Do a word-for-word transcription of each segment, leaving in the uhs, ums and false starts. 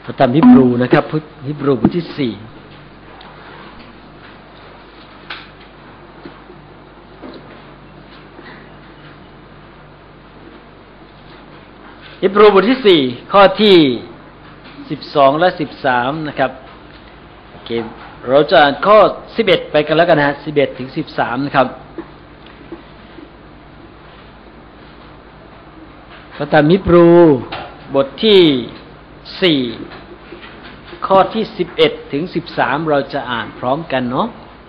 พระธรรมฮีบรูนะครับฮีบรูบทที่สี่ฮีบรูบทที่สี่ข้อที่สิบสองและสิบสามนะครับโอเคเราจะอ่านข้อสิบเอ็ดไปกันแล้วกันนะฮะสิบเอ็ดถึงสิบสามนะครับพระธรรมฮีบรูบทที่สี่ข้อที่สิบเอ็ดถึงสิบสามเราจะอ่านพร้อมกันเนาะ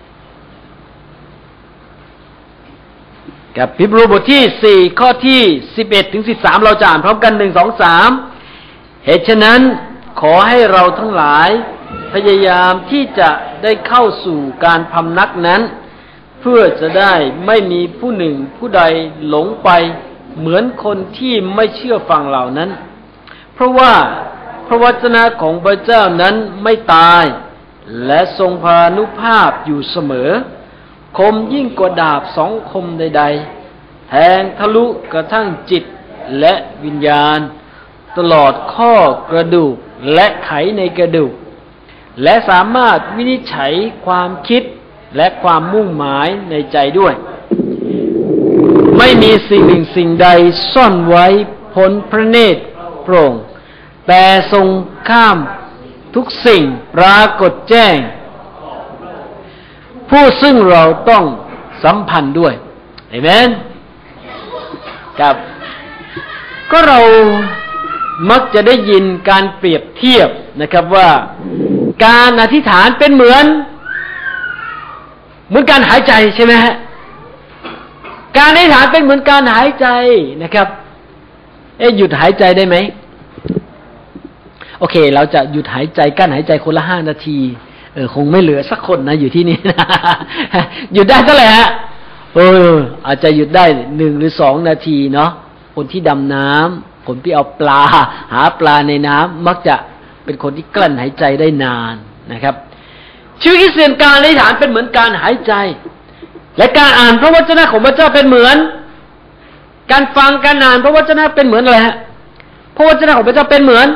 กับฮีบรูบทที่สี่ข้อที่สิบเอ็ดถึงสิบสามเราจะอ่านพร้อมกันหนึ่ง สอง สามเหตุฉะนั้นขอให้เราทั้งหลายพยายามที่จะได้เข้าสู่การพำนักนั้นเพื่อจะได้ไม่มีผู้หนึ่งผู้ใดหลงไปเหมือนคนที่ไม่เชื่อฟังเหล่านั้นเพราะว่าพระวจนะของพระเจ้านั้นไม่ตายและทรงพานุภาพอยู่เสมอคมยิ่งกว่าดาบสองคมใดๆแทงทะลุกระทั่งจิตและวิญญาณตลอดข้อกระดูกและไขในกระดูกและสามารถวินิจฉัยความคิดและความมุ่งหมายในใจด้วยไม่มีสิ่งหนึ่งสิ่งใดซ่อนไว้พ้นพระเนตรโปร่งแต่ทรงข้ามทุกสิ่งปรากฏแจ้งผู้ซึ่งเราต้องสัมพันธ์ด้วยอาเมนครับก็เรามักจะได้ยินการเปรียบเทียบนะครับว่าการอธิษฐานเป็นเหมือนเหมือนการหายใจใช่ไหมฮะการอธิษฐานเป็นเหมือนการหายใจนะครับเอ๊ะหยุดหายใจได้ไหมโอเคเราจะหยุดหายใจกั้นหายใจคนละห้านาทีเออคงไม่เหลือสักคนนะอยู่ที่นี่นะหยุดได้เท่าไหร่ฮะเอออาจจะหยุดได้หนึ่งหรือสองนาทีเนาะคนที่ดำน้ำคนที่เอาปลาหาปลาในน้ำมักจะเป็นคนที่กลั้นหายใจได้นานนะครับชีวิตคริสเตียนการอธิษฐานเป็นเหมือนการหายใจและการอ่านพระวจนะของพระเจ้าเป็นเหมือนการฟังการอ่านพระวจนะเป็นเหมือนอะไรฮะพระวจนะของพระเจ้าเป็นเหมือน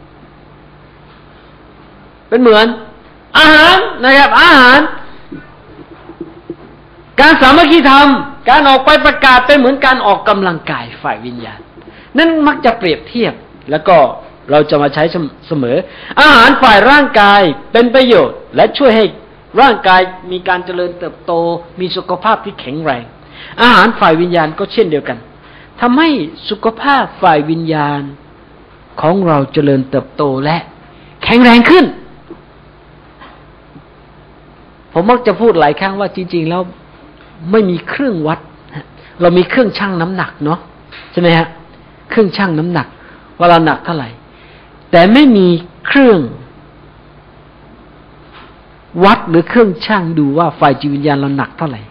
เป็นเหมือนอาหารนะครับอาหารการสามัคคีธรรมการออกไปประกาศเป็นเหมือนการออกกำลังกายฝ่ายวิญญาณนั่นมักจะเปรียบเทียบแล้วก็เราจะมาใช้เสมออาหารฝ่ายร่างกายเป็นประโยชน์และช่วยให้ร่างกายมีการเจริญเติบโตมีสุขภาพที่แข็งแรงอาหารฝ่ายวิญญาณก็เช่นเดียวกันทำให้สุขภาพฝ่ายวิญญาณของเราเจริญเติบโตและแข็งแรงขึ้นผมมักจะพูดหลายครั้งว่าจริงๆแล้วไม่มีเครื่องวัดเรามีเครื่องชั่งน้ำหนักเนาะใช่ไหมฮะเครื่องชั่งน้ำหนักว่าเราหนักเท่าไหร่แต่ไม่มีเครื่องวัดหรือเครื่องชั่งดูว่าฝ่ายจิตวิญญาณเราหนักเท่าไหร่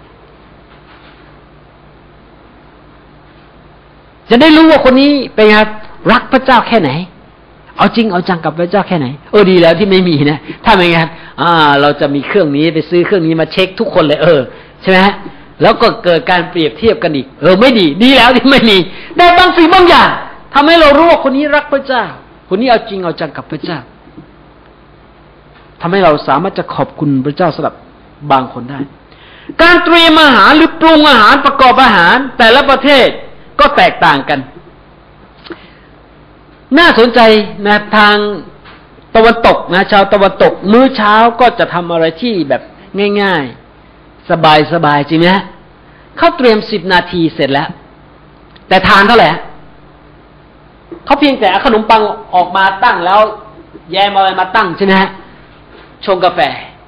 จะได้รู้ว่าคนนี้เป็นไงรักพระเจ้าแค่ไหนเอาจริงเอาจังกับพระเจ้าแค่ไหนเออดีแล้วที่ไม่มีนะถ้าไม่งั้นอ่าเราจะมีเครื่องนี้ไปซื้อเครื่องนี้มาเช็คทุกคนเลยเออใช่ไหมฮะแล้วก็เกิดการเปรียบเทียบกันอีกเออไม่ดีดีแล้วที่ไม่มีได้บางสิ่งบางอย่างทำให้เรารู้ว่าคนนี้รักพระเจ้าคนนี้เอาจริงเอาจังกับพระเจ้าทำให้เราสามารถจะขอบคุณพระเจ้าสำหรับบางคนได้การเตรียมอาหารหรือปรุงอาหารประกอบอาหารแต่ละประเทศก็แตกต่างกันน่าสนใจนะทางตะวันตกนะชาวตะวันตกมื้อเช้าก็จะทำอะไรที่แบบง่ายๆสบายๆจริงไหมฮะเขาเตรียมสิบนาทีเสร็จแล้วแต่ทานเท่าไหร่เขาเพียงแต่เอาขนมปังออกมาตั้งแล้วแยมอะไรมาตั้งใช่ไหมฮะชงกาแฟ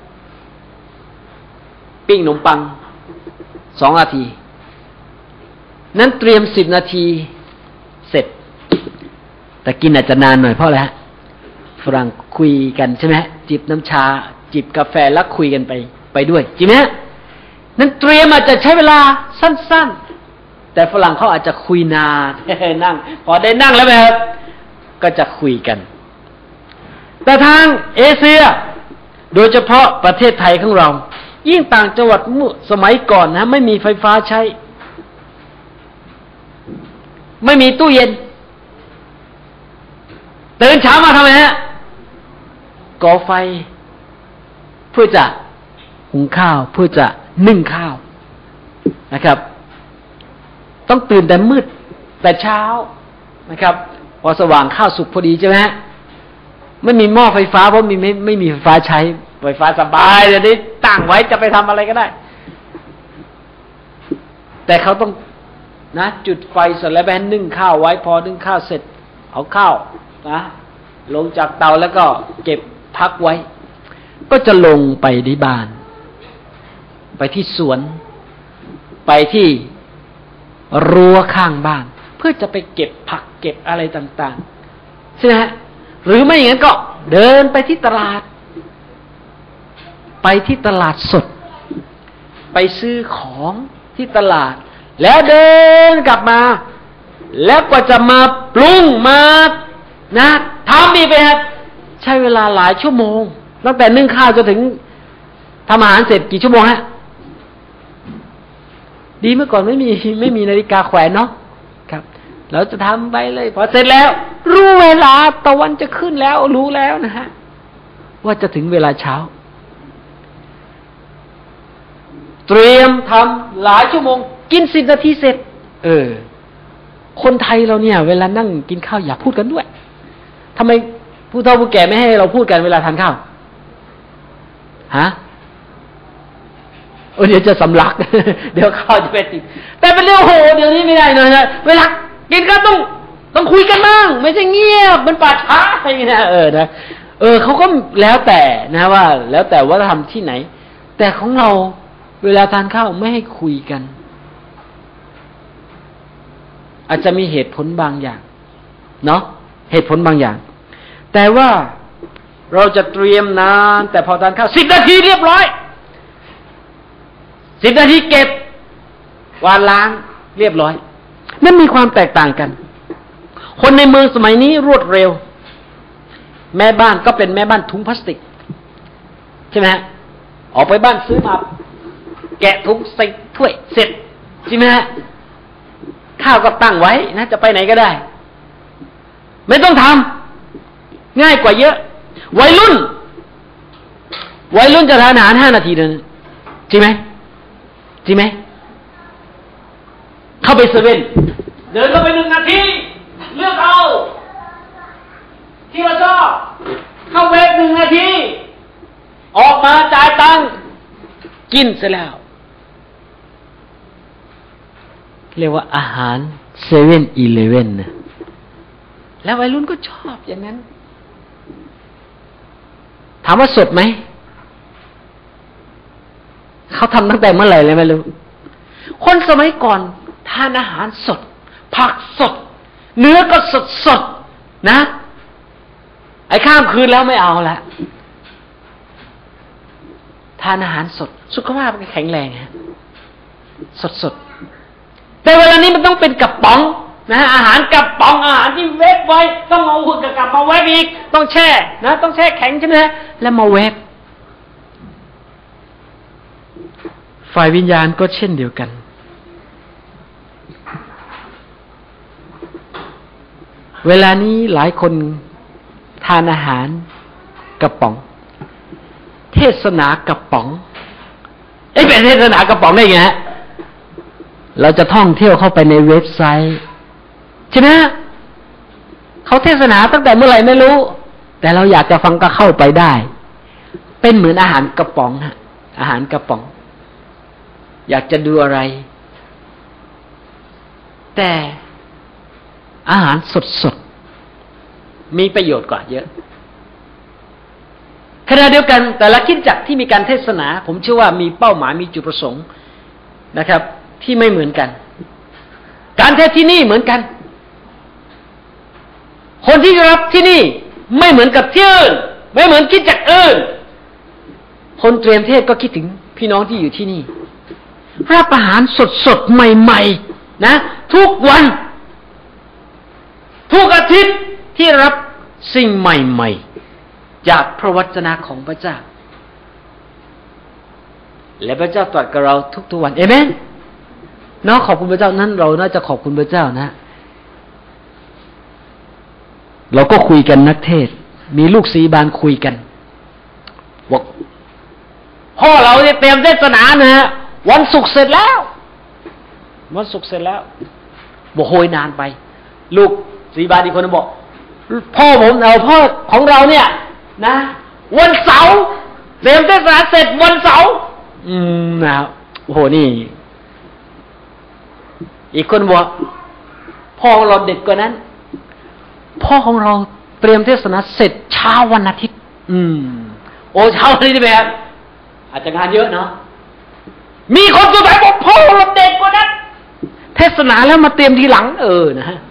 ปิ้งขนมปังสองนาทีนั้นเตรียมสิบนาทีเสร็จแต่กินอาจจะนานหน่อยเพราะอะไรฮะฝรั่งคุยกันใช่ไหมจิบน้ำชาจิบกาแฟแล้วคุยกันไปไปด้วยจริงไหมนั้นเตรียมอาจจะใช้เวลาสั้นๆแต่ฝรั่งเขาอาจจะคุยนานนั่งพอได้นั่งแล้วแบบก็จะคุยกันแต่ทางเอเชียโดยเฉพาะประเทศไทยของเรายิ่งต่างจังหวัดสมัยก่อนนะไม่มีไฟฟ้าใช้ไม่มีตู้เย็นตื่นเช้ามาทำไมฮะก่อไฟเพื่อจะหุงข้าวเพื่อจะนึ่งข้าวนะครับต้องตื่นแต่มืดแต่เช้านะครับพอสว่างข้าวสุกพอดีใช่ไหมฮะไม่มีหม้อไฟฟ้าเพราะมีไม่ไม่มีไฟฟ้าใช้ไฟฟ้าสบายเดี๋ยวนี้ตั้งไว้จะไปทำอะไรก็ได้แต่เขาต้องนะจุดไฟเสร็จแล้วไปนึ่งข้าวไว้พอนึ่งข้าวเสร็จเอาข้าวนะลงจากเตาแล้วก็เก็บพักไว้ก็จะลงไปที่บ้านไปที่สวนไปที่รั้วข้างบ้านเพื่อจะไปเก็บผักเก็บอะไรต่างๆใช่ไหมฮะหรือไม่อย่างนั้นก็เดินไปที่ตลาดไปที่ตลาดสดไปซื้อของที่ตลาดแล้วเดินกลับมาแล้วก็จะมาปรุงมานะทำอีกไปฮะใช้เวลาหลายชั่วโมงตั้งแต่นึ่งข้าวจนถึงทำอาหารเสร็จกี่ชั่วโมงฮะดีเมื่อก่อนไม่มีไม่มีนาฬิกาแขวนเนาะครับเราจะทำไปเลยพอเสร็จแล้วรู้เวลาตะวันจะขึ้นแล้วรู้แล้วนะฮะว่าจะถึงเวลาเช้าเตรียมทำหลายชั่วโมงกินสิบนาทีเสร็จเออคนไทยเราเนี่ยเวลานั่งกินข้าวอย่าพูดกันด้วยทำไมผู้เฒ่าผู้แก่ไม่ให้เราพูดกันเวลาทานข้าวฮะโอ้เดี๋ยวจะสำลัก เดี๋ยวข้าวจะไปติดแต่เป็นเรื่องโหเดี๋ยวนี้ไม่ได้นะเวลากินก็ต้องต้องคุยกันบ้างไม่ใช่เงียบมันป่าช้าอะไรอย่างเงี้ยเออนะเออเขาก็แล้วแต่นะว่าแล้วแต่ว่าทำที่ไหนแต่ของเราเวลาทานข้าวไม่ให้คุยกันอาจจะมีเหตุผลบางอย่างเนาะเหตุผลบางอย่างแต่ว่าเราจะเตรียมนานแต่พอทานข้าวสิบนาทีเรียบร้อยสิบนาทีเก็บวานล้างเรียบร้อยนั่นมีความแตกต่างกันคนในเมืองสมัยนี้รวดเร็วแม่บ้านก็เป็นแม่บ้านถุงพลาสติกใช่ไหมฮะออกไปบ้านซื้อมาแกะถุงใส่ถ้วยเสร็จใช่ไหมฮะข้าวก็ตั้งไว้นะจะไปไหนก็ได้ไม่ต้องทำง่ายกว่าเยอะวัยรุ่นวัยรุ่นจะทานอาหารห้านาทีเดินจริงไหมจริงไหมเข้าไปเซเว่นเดินเข้าไปหนึ่งนาทีเลือกเอาที่เราชอบเข้าเวฟหนึ่งนาทีออกมาจ่ายตังค์กินเสร็จแล้วเรียกว่าอาหารเซเว่นอีเลฟเว่นนะแล้ววัยรุ่นก็ชอบอย่างนั้นถามว่าสดไหมเขาทำตั้งแต่เมื่อไหร่เลยไม่รู้คนสมัยก่อนทานอาหารสดผักสดเนื้อก็สดสดนะไอ้ข้ามคืนแล้วไม่เอาละทานอาหารสดสุขภาพแข็งแรงฮะสดสดแต่เวลานี้มันต้องเป็นกระป๋องนะอาหารกระป๋องอาหารที่เวฟไว้ต้องเอาหุ่นกลับมาเวฟอีกต้องแช่นะต้องแช่แข็งใช่ไหมฮะแล้วมาเวฟฝ่ายวิญญาณก็เช่นเดียวกันเวลานี้หลายคนทานอาหารกระป๋องเทศนากระป๋องเอ๊ะเป็นเทศนากระป๋องได้ไงฮะเราจะท่องเที่ยวเข้าไปในเว็บไซต์ใช่ไหมเขาเทศนาตั้งแต่เมื่อไหร่ไม่รู้แต่เราอยากจะฟังก็เข้าไปได้เป็นเหมือนอาหารกระป๋องฮะอาหารกระป๋องอยากจะดูอะไรแต่อาหารสดๆมีประโยชน์กว่าเยอะขณะเดียวกันแต่ละคริสตจักรที่มีการเทศนาผมเชื่อว่ามีเป้าหมายมีจุดประสงค์นะครับที่ไม่เหมือนกันการเทศที่นี่เหมือนกันคนที่รับที่นี่ไม่เหมือนกับที่อื่นไม่เหมือนคริสตจักรอื่นคนเตรียมเทศก็คิดถึงพี่น้องที่อยู่ที่นี่รับอาหารสดๆใหม่ๆนะทุกวันทุกอาทิตย์ที่รับสิ่งใหม่ๆจากพระวจนะของพระเจ้าและพระเจ้าตรัสกับเราทุกๆวันเอเมนเนาะขอบคุณพระเจ้านั้นเราน่าจะขอบคุณพระเจ้านะเราก็คุยกันนักเทศมีลูกศรีบานคุยกันพ่อเราเนี่ยเตรียมเทศนานะฮะวันศุกร์เสร็จแล้ววันศุกร์เสร็จแล้วบอกโหยนานไปลูกสีบาทอีกคนนึงบอกพ่อผมเอาพ่อของเราเนี่ยนะวันเสาร์เตรียมเทศนาเสร็จวันเสาร์อืมนะครับโอ้โหนี่อีกคนบอกพ่อของเราเด็กกว่านั้นพ่อของเราเตรียมเทศนาเสร็จเช้าวันอาทิตย์อืมโอ้เช้าวันอาทิตย์แบบอาจจะงานเยอะเนาะมีคนสุดท้ายบอกพ่อเราเด็กกว่านั้นเทศนาแล้วมาเตรียมทีหลังเออนะฮะ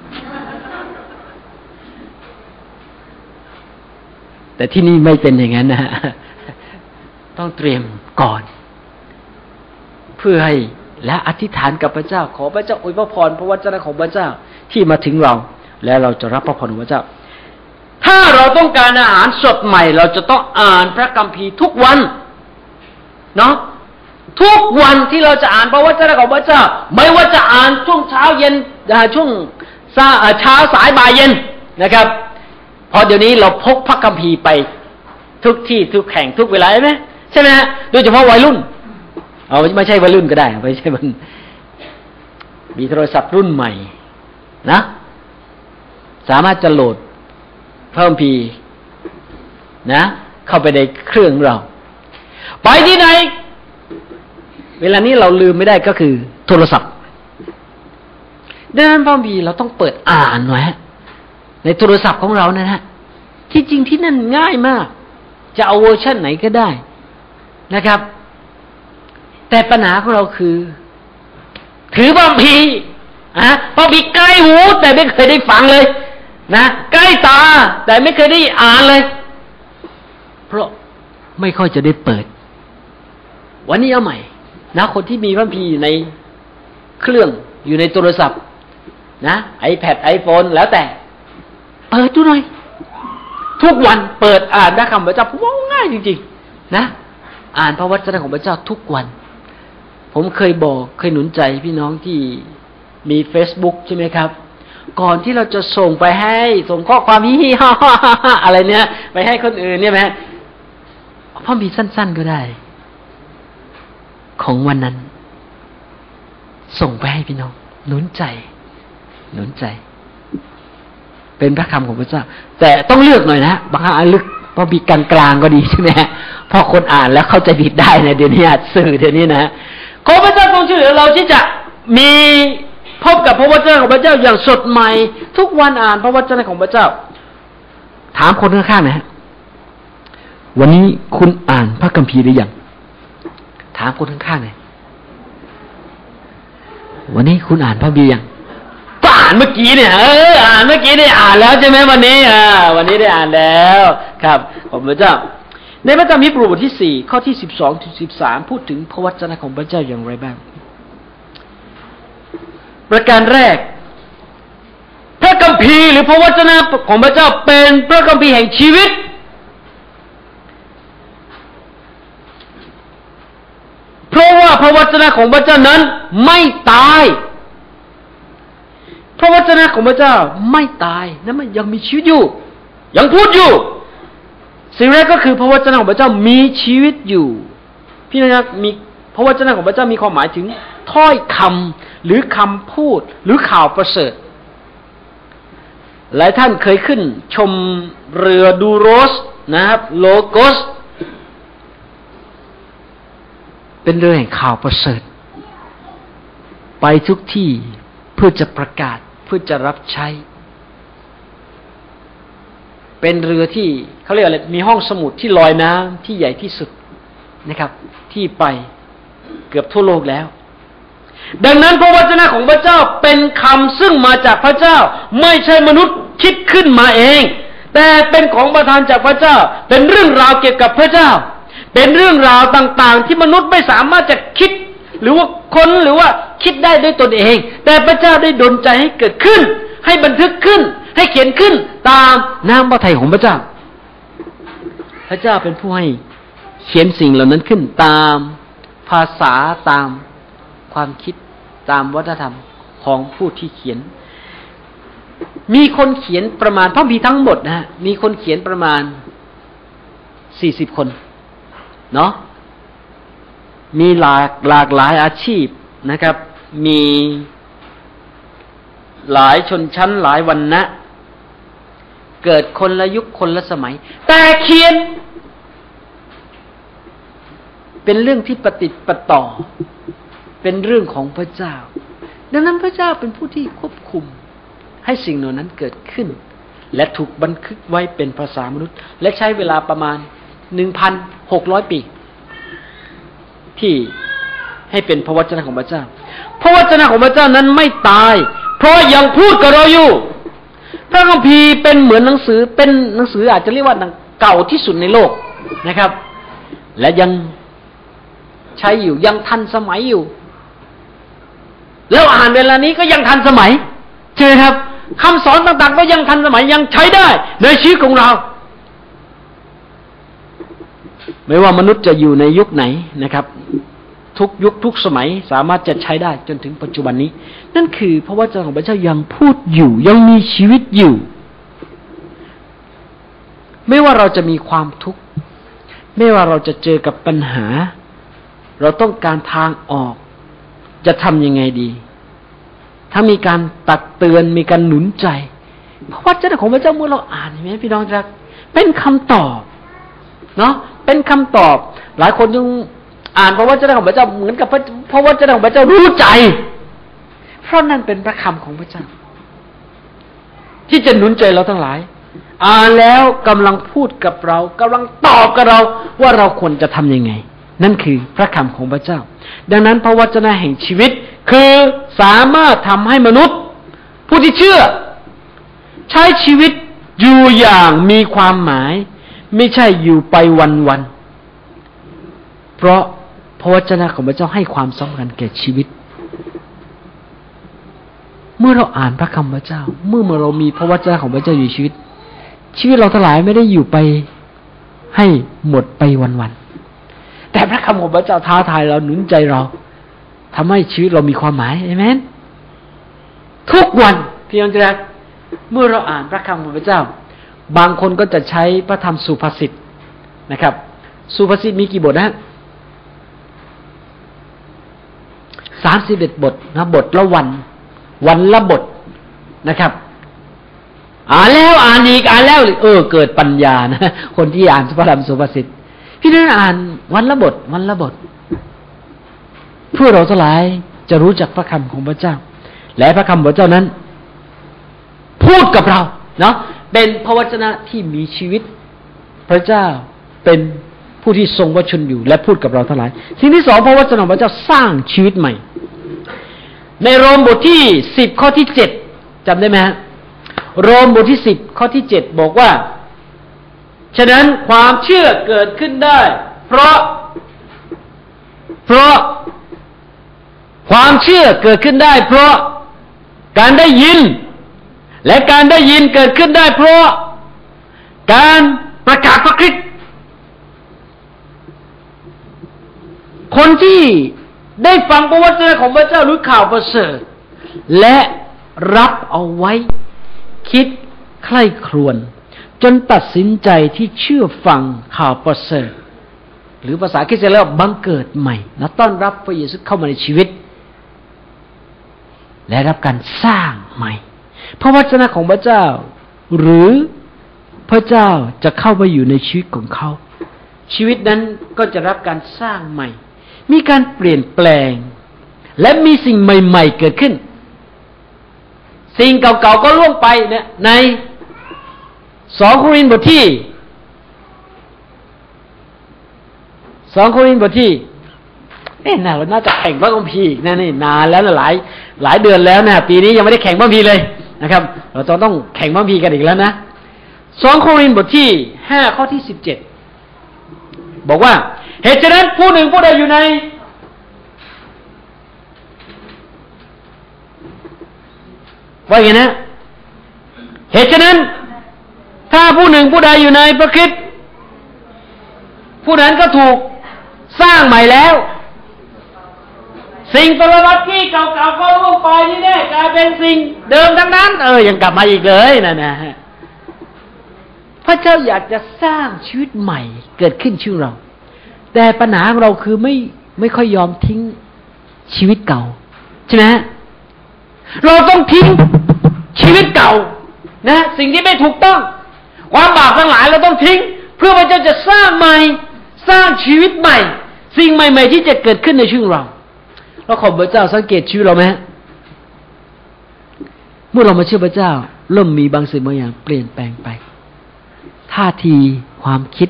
แต่ที่นี่ไม่เป็นอย่างนั้นนะฮะต้องเตรียมก่อนเพื่อให้และอธิษฐานกับพระเจ้าขอพระเจ้าอวยพระพรพระวจนะของพระเจ้าที่มาถึงเราและเราจะรับพระพรของพระเจ้าถ้าเราต้องการอาหารสดใหม่เราจะต้องอ่านพระคัมภีร์ทุกวันเนาะทุกวันที่เราจะอ่านพระวจนะของพระเจ้าไม่ว่าจะอ่านช่วงเช้าเย็นช่วงเช้าสายบ่ายเย็นนะครับพอเดี๋ยวนี้เราพกพระคัมภีร์ไปทุกที่ทุกแห่งทุกเวลาใช่ไหมใช่ไหมฮะโดยเฉพาะวัยรุ่นเอาไม่ใช่วัยรุ่นก็ได้ไม่ใช่มันมีโทรศัพท์รุ่นใหม่นะสามารถจะโหลดพระคัมภีร์นะเข้าไปในเครื่องเราไปที่ไหนเวลานี้เราลืมไม่ได้ก็คือโทรศัพท์ดังนั้นพระคัมภีร์เราต้องเปิดอ่านไว้ในโทรศัพท์ของเรานะฮะที่จริงที่นั่นง่ายมากจะเอาเวอร์ชันไหนก็ได้นะครับแต่ปัญหาของเราคือถือพระคัมภีร์อ่ะพระคัมภีร์ใกล้หูแต่ไม่เคยได้ฟังเลยนะใกล้ตาแต่ไม่เคยได้อ่านเลยเพราะไม่ค่อยจะได้เปิดวันนี้เอาใหม่นะคนที่มีพระคัมภีร์อยู่ในเครื่องอยู่ในโทรศัพท์นะ iPad iPhone แล้วแต่เปิดดูหน่อยทุกวันเปิดอ่านพระคำพระเจ้าผมว่าง่ายจริงๆนะอ่านพระวจนะของพระเจ้าทุกวันผมเคยบอกเคยหนุนใจพี่น้องที่มี Facebook ใช่ไหมครับก่อนที่เราจะส่งไปให้ส่งข้อความฮิฮิฮ่าฮ่าอะไรเนี้ยไปให้คนอื่นเนี่ยไหมพอมีสั้นๆก็ได้ของวันนั้นส่งไปให้พี่น้องหนุนใจหนุนใจเป็นพระคำของพระเจ้าแต่ต้องเลือกหน่อยนะบางครั้งลึกพอมีกลางกลางก็ดีใช่ไหมพอคนอ่านแล้วเข้าใจผิดได้นะเดี๋ยวนี้สื่อเดี๋ยวนี้นะขอพระเจ้าทรงช่วยเหลือเราที่จะมีพบกับพระวจนะของพระเจ้าอย่างสดใหม่ทุกวันอ่านพระวจนะของพระเจ้าถามคนข้างๆนะฮะวันนี้คุณอ่านพระคัมภีร์หรือยังถามคนข้างๆเลยวันนี้คุณอ่านพระคัมภีร์ยังก็อ่านเมื่อกี้เนี่ยเอออ่านเมื่อกี้ได้อ่านแล้วใช่ไหมวันนี้อ่าวันนี้ได้อ่านแล้วครับขอบพระเจ้าในพระธรรมฮีบรูบทที่สี่ข้อที่สิบสองถึงสิบสามพูดถึงพระวจนะของพระเจ้าอย่างไรบ้างประการแรกพระคัมภีร์หรือพระวจนะของพระเจ้าเป็นพระคัมภีร์แห่งชีวิตเพราะว่าพระวจนะของพระเจ้านั้นไม่ตายพระวจนะของพระเจ้าไม่ตายนั้นมันยังมีชีวิตอยู่ยังพูดอยู่สิ่งแรกก็คือพระวจนะของพระเจ้ามีชีวิตอยู่พี่น้องครับมีพระวจนะของพระเจ้ามีความหมายถึงถ้อยคำหรือคำพูดหรือข่าวประเสริฐหลายท่านเคยขึ้นชมเรือดูโรสนะครับโลโกสเป็นเรือแห่งข่าวประเสริฐไปทุกที่เพื่อจะประกาศเพื่อจะรับใช้เป็นเรือที่เขาเรียกอะไรมีห้องสมุดที่ลอยน้ำที่ใหญ่ที่สุดนะครับที่ไปเกือบทั่วโลกแล้วดังนั้นพระวจนะของพระเจ้าเป็นคำซึ่งมาจากพระเจ้าไม่ใช่มนุษย์คิดขึ้นมาเองแต่เป็นของประทานจากพระเจ้าเป็นเรื่องราวเกี่ยวกับพระเจ้าเป็นเรื่องราวต่างๆที่มนุษย์ไม่สามารถจะคิดหรือว่าค้นหรือว่าคิดได้ด้วยตนเองแต่พระเจ้าได้ดลใจให้เกิดขึ้นให้บันทึกขึ้นให้เขียนขึ้นตามน้ำพระทัยของพระเจ้าพระเจ้าเป็นผู้ให้เขียนสิ่งเหล่านั้นขึ้นตามภาษาตามความคิดตามวัฒนธรรมของผู้ที่เขียนมีคนเขียนประมาณพระคัมภีร์ทั้งหมดนะฮะมีคนเขียนประมาณสี่สิบคนเนาะมีหลากหลากหลายอาชีพนะครับ มีหลายชนชั้นหลายวรรณะเกิดคนละยุคคนละสมัยแต่เขียนเป็นเรื่องที่ปฏิติดประต่อเป็นเรื่องของพระเจ้าดังนั้นพระเจ้าเป็นผู้ที่ควบคุมให้สิ่งเหล่านั้นเกิดขึ้นและถูกบันทึกไว้เป็นภาษามนุษย์และใช้เวลาประมาณ หนึ่งพันหกร้อย ปีที่ให้เป็นพระวจนะของพระเจ้าพระวจนะของพระเจ้านั้นไม่ตายเพราะยังพูดกับเราอยู่พระคัมภีร์เป็นเหมือนหนังสือเป็นหนังสืออาจจะเรียกว่าเก่าที่สุดในโลกนะครับและยังใช้อยู่ยังทันสมัยอยู่แล้วอ่านเวลานี้ก็ยังทันสมัยใช่ไหมครับคำสอนต่างๆก็ยังทันสมัยยังใช้ได้ในชีวิตของเราไม่ว่ามนุษย์จะอยู่ในยุคไหนนะครับทุกยุคทุกสมัยสามารถจะใช้ได้จนถึงปัจจุบันนี้นั่นคือพระวจนะของพระเจ้ายังพูดอยู่ยังมีชีวิตอยู่ไม่ว่าเราจะมีความทุกข์ไม่ว่าเราจะเจอกับปัญหาเราต้องการทางออกจะทำยังไงดีถ้ามีการตักเตือนมีการหนุนใจพระวจนะของพระเจ้าเมื่อเราอ่านเห็นไหมพี่น้องครับเป็นคำตอบเนาะเป็นคำตอบหลายคนยังอ่านพระวจนะของพระเจ้าเหมือนกับพระวจนะของพระเจ้ารู้ใจเพราะนั่นเป็นพระคำของพระเจ้าที่จะหนุนใจเราทั้งหลายอ่านแล้วกำลังพูดกับเรากำลังตอบกับเราว่าเราควรจะทำยังไงนั่นคือพระคำของพระเจ้าดังนั้นพระวจนะแห่งชีวิตคือสามารถทำให้มนุษย์ผู้ที่เชื่อใช้ชีวิตอยู่อย่างมีความหมายไม่ใช่อยู่ไปวันๆเพราะพระวจนะของพระเจ้าให้ความสำคัญแก่ชีวิตเมื่อเราอ่านพระคำพระเจ้าเมื่อเรามีพระวจนะของพระเจ้าอยู่ในชีวิตชีวิตเราทั้งหลายไม่ได้อยู่ไปให้หมดไปวันๆแต่พระคำของพระเจ้าท้าทายเราหนุนใจเราทำให้ชีวิตเรามีความหมายอาเมนทุกวันพี่น้องครับเมื่อเราอ่านพระคำของพระเจ้าบางคนก็จะใช้พระธรรมสุภาษิตนะครับสุภาษิตมีกี่บทนะสามสิบเอ็ดบทนะบทละวันวันละบทนะครับอ่านแล้วอ่านอีกอ่านแล้วเออเกิดปัญญานะคนที่อ่านพระธรรมสุภาษิตพี่น้องอ่านวันละบทวันละบทเพื่อเราทั้งหลายจะรู้จักพระคำของพระเจ้าและพระคำของพระเจ้านั้นพูดกับเราเนาะเป็นพระวจนะที่มีชีวิตพระเจ้าเป็นผู้ที่ทรงวจนะอยู่และพูดกับเราทั้งหลายสิ่งที่สองพระวจนะของพระเจ้าสร้างชีวิตใหม่ในโรมบทที่สิบข้อที่เจ็ดจำได้ไหมฮะโรมบทที่สิบข้อที่เจ็ดบอกว่าฉะนั้นความเชื่อเกิดขึ้นได้เพราะเพราะความเชื่อเกิดขึ้นได้เพราะการได้ยินและการได้ยินเกิดขึ้นได้เพราะการประกาศพระคริสต์คนที่ได้ฟังพระวจนะของพระเจ้ารู้ข่าวประเสริฐและรับเอาไว้คิดใคร่ครวญจนตัดสินใจที่เชื่อฟังข่าวประเสริฐหรือภาษาคริสต์เรียกว่าบังเกิดใหม่และต้อนรับพระเยซูเข้ามาในชีวิตและรับการสร้างใหม่พระวจนะของพระเจ้าหรือพระเจ้าจะเข้าไปอยู่ในชีวิตของเขาชีวิตนั้นก็จะรับการสร้างใหม่มีการเปลี่ยนแปลงและมีสิ่งใหม่ๆเกิดขึ้นสิ่งเก่าๆก็ล่วงไปเนี่ยในสองโครินธ์บทที่สองโครินธ์บทที่เอ๊ะน่าเราน่าจะแข่งพระคัมภีร์อีกนะนี่นานแล้วนะหลายหลายเดือนแล้วนะปีนี้ยังไม่ได้แข่งพระคัมภีร์เลยนะครับเราจะต้องแข่งพระคัมภีร์กันอีกแล้วนะสองโครินธ์บทที่ห้าข้อที่สิบเจ็ดบอกว่าเหตุฉะนั้นผู้หนึ่งผู้ใดอยู่ในว่าอย่างนั้นเหตุฉะนั้นถ้าผู้หนึ่งผู้ใดอยู่ในพระคริสต์ผู้นั้นก็ถูกสร้างใหม่แล้วสิ่งปรมัตถ์ที่เก่าๆก็ล่วงไปนี่แน่กลายเป็นสิ่งเดิมทั้งนั้นเออยังกลับมาอีกเลยนั่นนะพระเจ้าอยากจะสร้างชีวิตใหม่เกิดขึ้นชีวิตเราแต่ปัญหาของเราคือไม่ไม่ค่อยยอมทิ้งชีวิตเก่าใช่ไหมเราต้องทิ้งชีวิตเก่านะสิ่งที่ไม่ถูกต้องความบาปทั้งหลายเราต้องทิ้งเพื่อพระเจ้าจะสร้างใหม่สร้างชีวิตใหม่สิ่งใหม่ๆที่จะเกิดขึ้นในชีวิตเราเราขอพระเจ้าสังเกตชีวิตเราไหมเมื่อเรามาเชื่อพระเจ้าเริ่มมีบางสิ่งบางอย่างเปลี่ยนแปลงไปท่าทีความคิด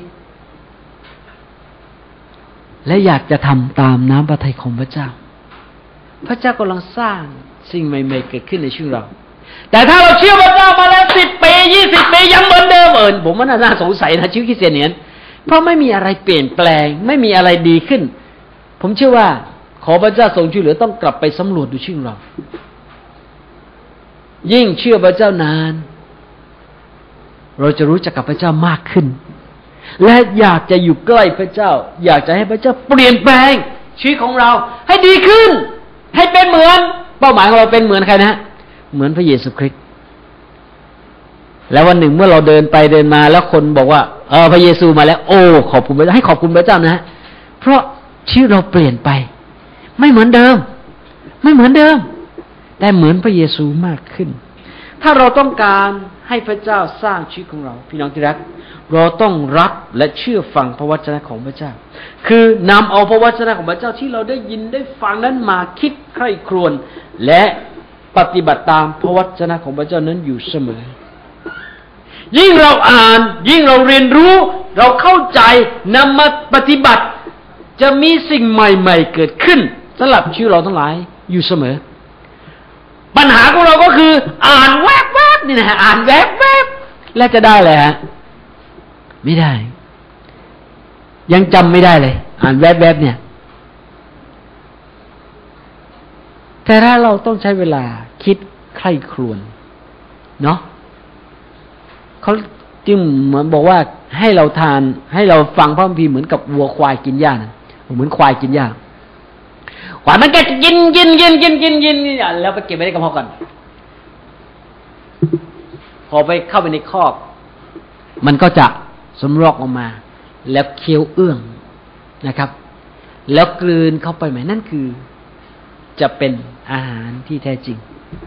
และอยากจะทำตามน้ำพระทัยของพระเจ้าพระเจ้ากำลังสร้างสิ่งใหม่ๆเกิดขึ้นในชีวิตเราแต่ถ้าเราเชื่อพระเจ้ามาแล้วสิบปียี่สิบปียังเหมือนเดิมเอิญผมว่าน่าสงสัยนะชีวิตคริสเตียนเนี่ยเพราะไม่มีอะไรเปลี่ยนแปลงไม่มีอะไรดีขึ้นผมเชื่อว่าขอพระเจ้าทรงช่วยเหลือต้องกลับไปสำรวจดูชีวิตเรายิ่งเชื่อพระเจ้านานเราจะรู้จักกับพระเจ้ามากขึ้นและอยากจะอยู่ใกล้พระเจ้าอยากจะให้พระเจ้าเปลี่ยนแปลงชีวิตของเราให้ดีขึ้นให้เป็นเหมือนเป้าหมายของเราเป็นเหมือนใครนะเหมือนพระเยซูคริสต์แล้ววันหนึ่งเมื่อเราเดินไปเดินมาแล้วคนบอกว่าเออพระเยซูมาแล้วโอ้ขอบคุณพระเจ้าให้ขอบคุณพระเจ้านะเพราะชีวิตเราเปลี่ยนไปไม่เหมือนเดิมไม่เหมือนเดิมแต่เหมือนพระเยซูมากขึ้นถ้าเราต้องการให้พระเจ้าสร้างชีวิตของเราพี่น้องที่รักเราต้องรับและเชื่อฟังพระวจนะของพระเจ้าคือนำเอาพระวจนะของพระเจ้าที่เราได้ยินได้ฟังนั้นมาคิดใคร่ครวญและปฏิบัติตามพระวจนะของพระเจ้านั้นอยู่เสมอยิ่งเราอ่านยิ่งเราเรียนรู้เราเข้าใจนำมาปฏิบัติจะมีสิ่งใหม่ๆเกิดขึ้นสำหรับชีวิตเราทั้งหลายอยู่เสมอปัญหาของเราก็คืออ่านแวบๆนี่นะอ่านแวบๆแล้วจะได้เลยฮะไม่ได้ยังจำไม่ได้เลยอ่านแวบๆเนี่ยแต่ถ้าเราต้องใช้เวลาคิดใคร่ครวญเนาะเขาจึงเหมือนบอกว่าให้เราทานให้เราฟังพระคัมภีร์เหมือนกับวัวควายกินหญ้านะเหมือนควายกินหญ้าควายมันก็กินกินกินกินกินกินแล้วไปเก็บไว้ในกระเพาะก่อนพอไปเข้าไปในคอกมันก็จะสำรอกออกมาแล้วเคี้ยวเอื้องนะครับแล้วกลืนเข้าไปไหมนั่นคือจะเป็นอาหารที่แท้จริง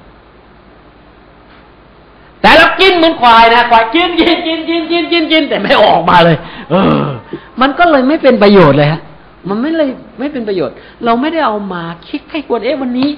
แต่เรากินเหมือนควายนะควายกินกินกินกินกินกินกินแต่ไม่ออกมาเลยเออมันก็เลยไม่เป็นประโยชน์เลยฮะมันไม่เลยไม่เป็นประโยชน์เราไม่ได้เอามาคิดให้ควรเอ๊ะวันนี้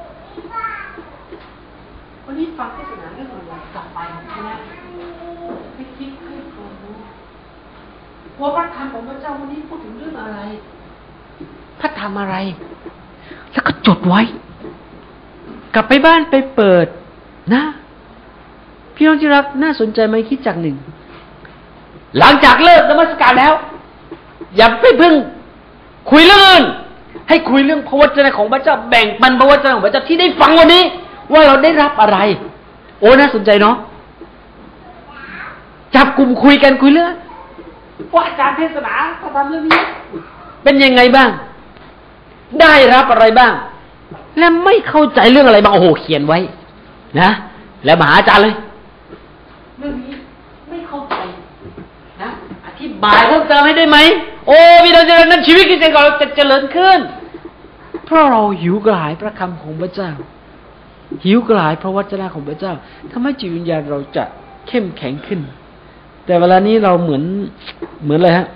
วันนี้ฟังเทศนาเรื่องอะไรกลับไปใช่ไหมไม่คิดให้ควรรู้ว่าพระธรรมของพระเจ้าวันนี้พูดถึงเรื่องอะไรพระธรรมอะไรแล้วก็จดไว้กลับไปบ้านไปเปิดนะพี่น้องที่รักน่าสนใจไหมคิดจากหนึ่งหลังจากเลิกนมัสการแล้วอย่าไปพึ่งคุยเรื่องอื่นให้คุยเรื่องพระวจนะของพระเจ้าแบ่งปันพระวจนะของพระเจ้าที่ได้ฟังวันนี้ว่าเราได้รับอะไรโอ้น่าสนใจเนาะจับกลุ่มคุยกันคุยเรื่องว่าอาจารย์เทศนาเขาทำเรื่องนี้เป็นยังไงบ้างได้รับอะไรบ้างและไม่เข้าใจเรื่องอะไรบ้างโอ้โหเขียนไว้นะแล้วมาหาอาจารย์เลยเรื่องนี้ไม่เข้าใจนะอธิบายเพิ่มเติมให้ได้ไหมโอ้พี่น้องเจริญนั้นชีวิตคริสเตียนของเราจะเจริญขึ้นเพราะเราหิวกระหายพระคำของพระเจ้าหิวกระหายพระวจนะของพระเจ้าทำให้จิตวิญญาณเราจะเข้มแข็งขึ้นแต่เวลานี้เราเหมือนเหมือนอะไรฮะ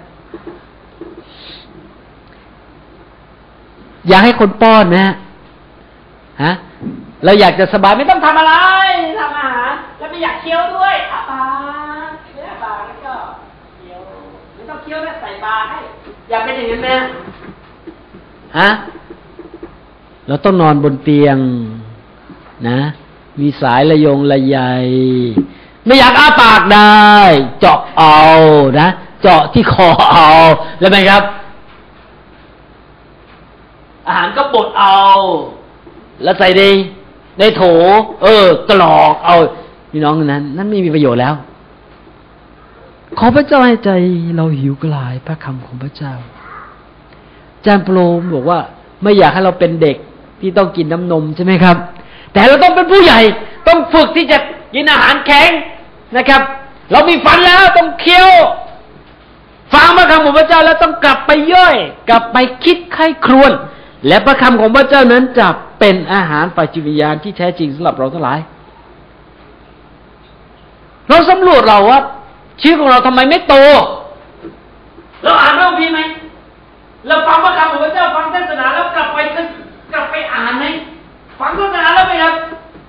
อยากให้คนป้อนนะฮะเราอยากจะสบายไม่ต้องทำอะไรทำอาหารแล้วไม่อยากเคี้ยวด้วยอาปากเคี้ยวปากแล้วก็เคี้ยวไม่ต้องเคี้ยวแล้วใส่ปากให้อยากเป็นอย่างนั้นไหมฮะเราต้องนอนบนเตียงนะมีสายระยงระใยไม่อยากอ้าปากได้เจาะเอานะเจาะที่คอเอาแล้วไหมครับอาหารก็บดเอาแล้วใส่ในในโถเออกรอกเอาพี่น้องนั้นนั่นไม่มีประโยชน์แล้วขอพระเจ้าให้ใจเราหิวกระหายพระคำของพระเจ้าอาจารย์โปรมบอกว่าไม่อยากให้เราเป็นเด็กที่ต้องกินน้ำนมใช่ไหมครับแต่เราต้องเป็นผู้ใหญ่ต้องฝึกที่จะกินอาหารแข็งนะครับเรามีฟันแล้วต้องเคี้ยวฟังพระคำของพระเจ้าแล้วต้องกลับไปย่อยกลับไปคิดไข้ครวญและพระคำของพระเจ้านั้นจะเป็นอาหารฝ่ายจิตวิญญาณที่แท้จริงสำหรับเราทั้งหลายเราสำรวจเราว่าชีวิตของเราทำไมไม่โตเราอ่านพระคัมภีร์ไหมเราฟังพระคำของพระเจ้าฟังเทศนาแล้วกลับไปกลับไปอ่านไหมฟังเทศนาแล้วไปครับ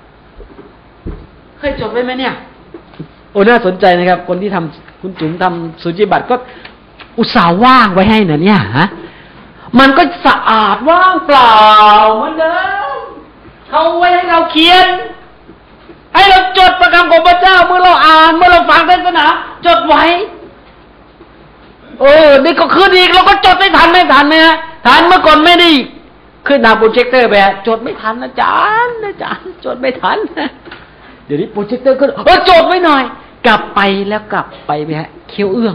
เคยจดไว้ไหมเนี่ยโอ้น่าสนใจนะครับคนที่ทำคุณจุ๋มทำสุจิบัตรก็อุตส่าห์ว่างไว้ให้นะเนี่ยฮะมันก็สะอาดว่างเปล่าเหมือนเดิมเขาไว้ให้เราเขียนให้เราจดพระคำของพระเจ้าเมื่อเราอ่านเมื่อเราฟังเทศนาจดไว้โอ้นี่ก็ขึ้นอีกเราก็จดไม่ทันไม่ทันไหมฮะทันเมื่อก่อนไม่ได้ขึ้นทางโปรเจคเตอร์ไปจดไม่ทันอาจารย์อาจารย์จดไม่ทันเดี๋ยวนี้โปรเจคเตอร์ก็เออจดไว้หน่อยกลับไปแล้วกลับไปไหมฮะเคี้ยวเอื้อง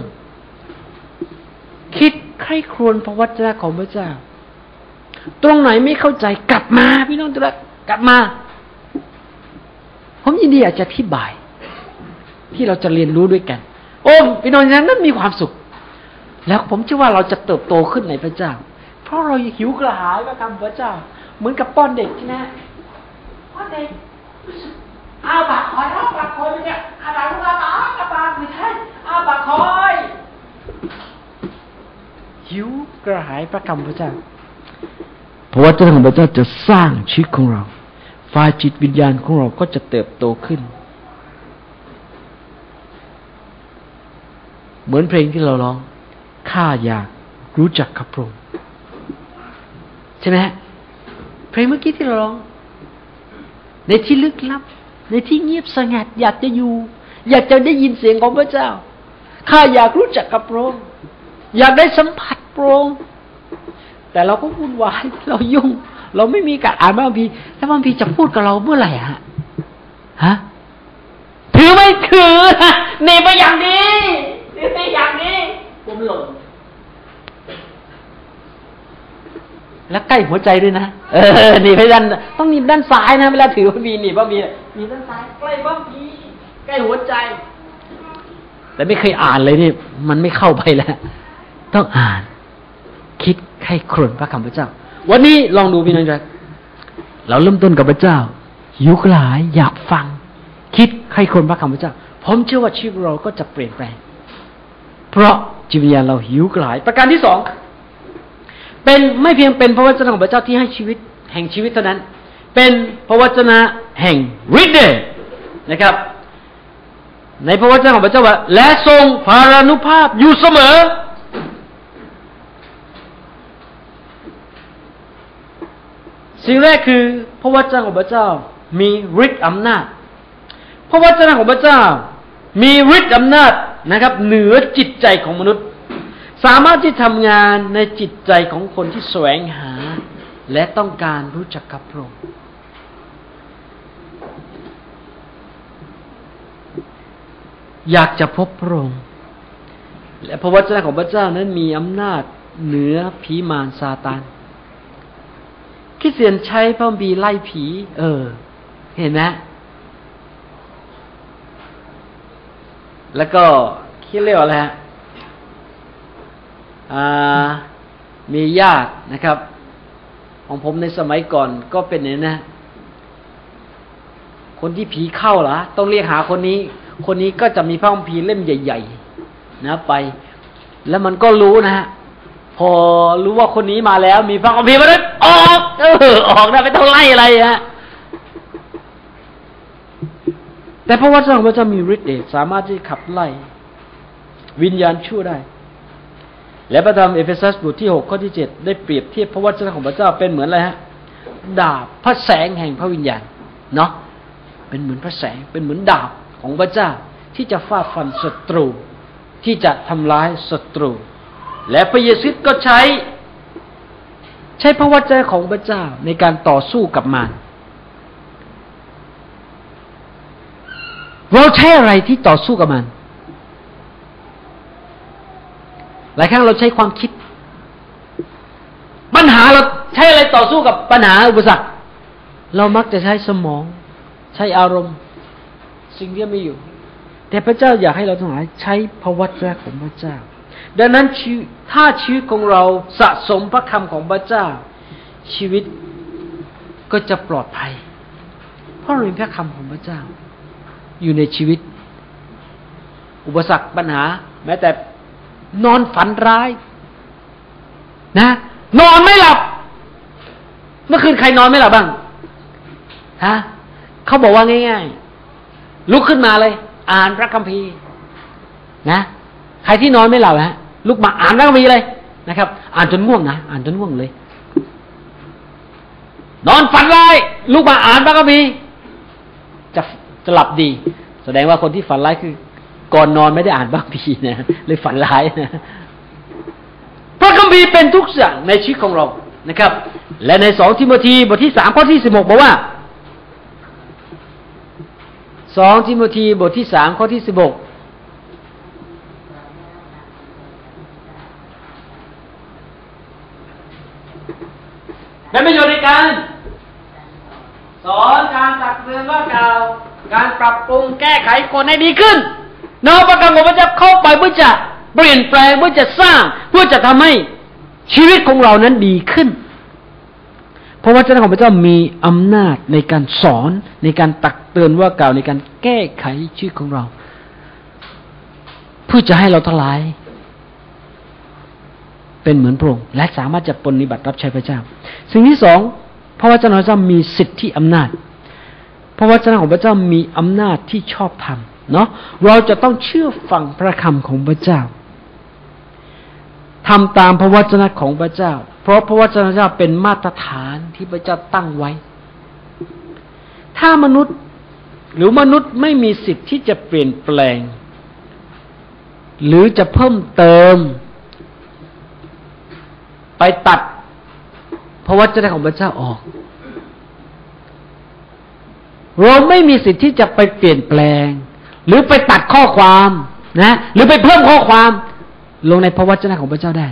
คิดใคร่ครวญพระวจนะของพระเจ้าตรงไหนไม่เข้าใจกลับมาพี่น้องทุกท่านกลับมาผมยินดีอยากจะอธิบายที่เราจะเรียนรู้ด้วยกันโอ้พี่น้องนั้นมีความสุขแล้วผมเชื่อว่าเราจะเติบโตขึ้นในพระเจ้าเพราะเราหิวกระหายพระคำพระเจ้าเหมือนกับป้อนเด็กนะป้อนเด็กอาปากคอยอาปากคอยไปเนี่ยอาปากลูกอาปากอาปากไม่ใช่อาปากคอยหิวกระหายพระคำพระเจ้าเพราะว่าเจ้าของพระเจ้าจะสร้างชีวิตของเราฝ่ายจิตวิญญาณของเราก็จะเติบโตขึ้นเหมือนเพลงที่เราร้องข้าอยากรู้จักพระองค์ใช่ไหมเพลงเมื่อกี้ที่เราร้องในที่ลึกลับในที่เงียบสงัดอยากจะอยู่อยากจะได้ยินเสียงของพระเจ้าข้าอยากรู้จักกับพระองค์อยากได้สัมผัสพระองค์แต่เราก็วุ่นวายเรายุ่งเราไม่มีการอ่านพระคัมภีร์แล้วพระคัมภีร์จะพูดกับเราเมื่อไหร่ฮะฮะถือไม่ถือหนีไปอย่างนี้หนีไปอย่างนี้ผมหลงแล้วใกล้หัวใจด้วยนะเออหนีไปด้านต้องหนีด้านซ้ายนะเวลาถือพระคัมภีร์หนีพระคัมภีร์หนีด้านซ้ายใกล้พระคัมภีร์ใกล้หัวใจแต่ไม่เคยอ่านเลยนี่มันไม่เข้าไปแล้วต้องอ่านคิดใคร่ครวญพระคำพระเจ้าวันนี้ลองดูพี่น้องครับเราเริ่มต้นกับพระเจ้าหิวกระหายอยากฟังคิดใคร่ครวญพระคำพระเจ้าผมเชื่อว่าชีวิตเราก็จะเปลี่ยนแปลงเพราะจิตวิญญาณเราหิวกระหายประการที่สองเป็นไม่เพียงเป็นพระวจนะของพระเจ้าที่ให้ชีวิตแห่งชีวิตเท่านั้นเป็นพระวจนะแห่งฤทธิ์เดชนะครับในพระวจนะของพระเจ้าว่าและทรงพารานุภาพอยู่เสมอสิ่งแรกคือพระวจนะของพระเจ้ามีฤทธิ์อำนาจพระวจนะของพระเจ้ามีฤทธิ์อำนาจนะครับเหนือจิตใจของมนุษย์สามารถที่ทำงานในจิตใจของคนที่แสวงหาและต้องการรู้จักกับพระองค์อยากจะพบพระองค์และพระวจนะของพระเจ้านั้นมีอำนาจเหนือผีมารซาตานคริสเตียนใช้พระคัมภีร์ไล่ผีเออเห็นไหมแล้วก็คิดเรียกว่าอะไรฮะมีญาตินะครับของผมในสมัยก่อนก็เป็นอย่างนี้นะคนที่ผีเข้าเหรอต้องเรียกหาคนนี้คนนี้ก็จะมีพระคัมภีร์เล่มใหญ่ๆนะไปแล้วมันก็รู้นะฮะพอรู้ว่าคนนี้มาแล้วมีพระคัมภีร์มาแล้วออกเออออกได้ไม่ต้องไล่อะไรฮะแต่พระวจนะของพระเจ้ามีฤทธิ์เดชสามารถที่ขับไล่วิญญาณชั่วได้และพระธรรมเอเฟซัสบทที่หกข้อที่เจ็ดได้เปรียบเทียบพระวจนะของพระเจ้าเป็นเหมือนอะไรฮะดาบพระแสงแห่งพระวิญญาณเนาะเป็นเหมือนพระแสงเป็นเหมือนดาบของพระเจ้าที่จะฟาดฟันศัตรูที่จะทำร้ายศัตรูและพระเยซูก็ใช้ใช้พระวจนะของพระเจ้าในการต่อสู้กับมารเราใช้อะไรที่ต่อสู้กับมันหลายครั้งเราใช้ความคิดปัญหาเราใช้อะไรต่อสู้กับปัญหาอุปสรรคเรามักจะใช้สมองใช้อารมณ์สิ่งที่ไม่อยู่แต่พระเจ้าอยากให้เราทั้งหลายใช้พระวจนะของพระเจ้าดังนั้นถ้าชีวิตของเราสะสมพระคำของพระเจ้าชีวิตก็จะปลอดภัยเพราะเรามีพระคำของพระเจ้าอยู่ในชีวิตอุปสรรคปัญหาแม้แต่นอนฝันร้ายนะนอนไม่หลับเมื่อคืนใครนอนไม่หลับบ้างฮะเขาบอกว่าง่ายๆลุกขึ้นมาเลยอ่านพระคัมภีร์นะใครที่นอนไม่หลับฮะลุกมาอ่านพระคัมภีร์เลยนะครับอ่านจนง่วงนะอ่านจนง่วงเลยนอนฝันร้ายลุกมาอ่านพระคัมภีร์จะจะหลับดีแสดงว่าคนที่ฝันร้ายคือก่อนนอนไม่ได้อ่านพระคัมภีร์นะเลยฝันร้ายนะพระคัมภีร์เป็นทุกอย่างในชีวิตของเรานะครับและในสองทิโมธีบทที่สามข้อที่สิบหกบอกว่าสองทิโมธีบทที่สามข้อที่สิบหกเป็นประโยชน์ในการสอนการตักเตือนว่ากล่าวการปรับปรุงแก้ไขคนให้ดีขึ้นน้อมพระคำของพระเจ้าเข้าไปเพื่อจะเปลี่ยนแปลงเพื่อจะสร้างเพื่อจะทำให้ชีวิตของเรานั้นดีขึ้นเพราะว่าเจ้าของพระเจ้ามีอำนาจในการสอนในการตักเตือนว่ากล่าวในการแก้ไขชีวิตของเราเพื่อจะให้เราทั้งหลายเป็นเหมือนพระองค์และสามารถจะปฏิบัติรับใช้พระเจ้าสิ่งที่สองเพราะว่าเจ้าของพระเจ้ามีสิทธิอำนาจเพราะว่าเจ้าของพระเจ้ามีอำนาจที่ชอบธรรมเนาะเราจะต้องเชื่อฟังพระคำของพระเจ้าทำตามพระวจนะของพระเจ้าเพราะพระวจนะพระเจ้าเป็นมาตรฐานที่พระเจ้าตั้งไว้ถ้ามนุษย์หรือมนุษย์ไม่มีสิทธิ์ที่จะเปลี่ยนแปลงหรือจะเพิ่มเติมไปตัดพระวจนะของพระเจ้าออกเราไม่มีสิทธิ์ที่จะไปเปลี่ยนแปลงหรือไปตัดข้อความนะหรือไปเพิ่มข้อความลงในพระวจนะของพระเจ้าได้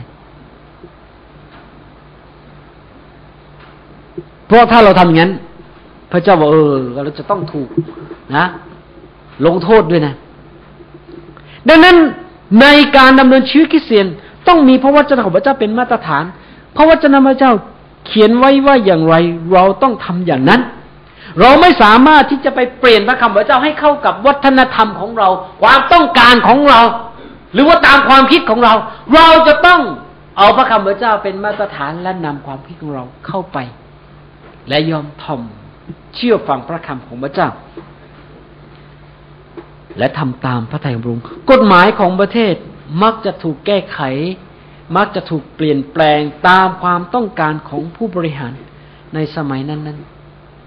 เพราะถ้าเราทำอย่างนั้นพระเจ้าบอกเออเราจะต้องถูกนะลงโทษด้วยนะดังนั้นในการดำเนินชีวิตคริสเตียนต้องมีพระวจนะของพระเจ้าเป็นมาตรฐานพระวจนะพระเจ้าเขียนไว้ว่าอย่างไรเราต้องทำอย่างนั้นเราไม่สามารถที่จะไปเปลี่ยนพระคำพระเจ้าให้เข้ากับวัฒนธรรมของเราความต้องการของเราหรือว่าตามความคิดของเราเราจะต้องเอาพระคำพระเจ้าเป็นมาตรฐานและนำความคิดของเราเข้าไปและยอมถ่อมเชื่อฟังพระคำของพระเจ้าและทำตามพระทัยของพระองค์กฎหมายของประเทศมักจะถูกแก้ไขมักจะถูกเปลี่ยนแปลงตามความต้องการของผู้บริหารในสมัยนั้นๆ